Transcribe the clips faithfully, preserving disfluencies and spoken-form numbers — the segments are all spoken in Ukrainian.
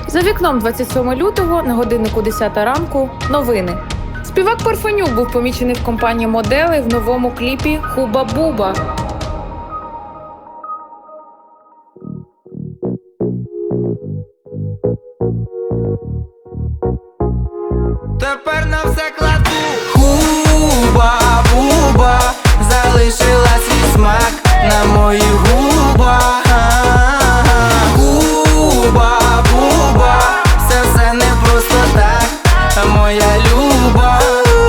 За вікном двадцять сьоме лютого, на годиннику десята ранку. Новини. Співак Парфенюк був помічений в компанії моделей в новому кліпі «Хуба-буба». Тепер на все кладу. Хуба-буба залишила свій смак на моїх губах. Хуба-буба, все все не просто так, моя люба.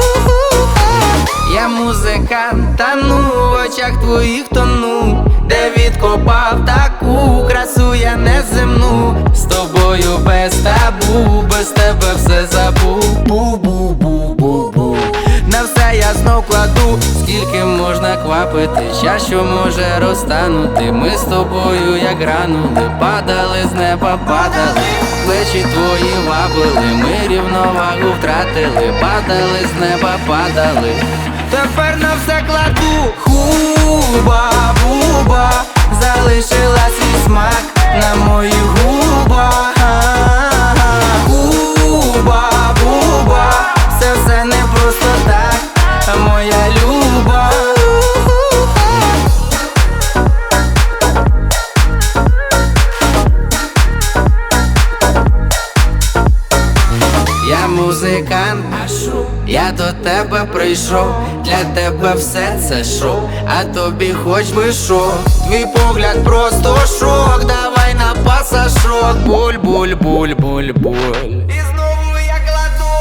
Я музикант, тану в очах твоїх тону, де відкопав таку красу я неземну. З тобою без табу, без тебе все забув. Бу-бу-бу-бу-бу. На все я знов кладу, скільки можна квапити, щас що може розтанути. Ми з тобою як гранули, падали з неба, падали. Плечі твої вабили, ми рівновагу втратили, падали з неба, падали. Тепер на все кладу. Хуба-буба залишила свій смак на моїх губах. Хуба-буба, все все не просто так, моя люба. Я музикант, я до тебе прийшов, для тебе все це шоу, а тобі хоч би що. Твій погляд просто шок, давай на пасашок. Буль-буль-буль-буль-буль. І знову я кладу.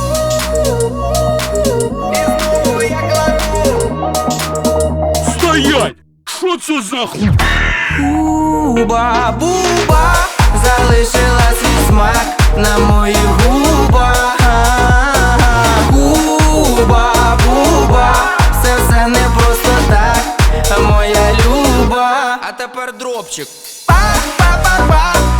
І знову я кладу. Стоять! Що це за ху... Хуба-буба залишила свій смак на моїх губах. Хуба-буба, все все не просто так, моя люба. А тепер дропчик. Па-па-па-па.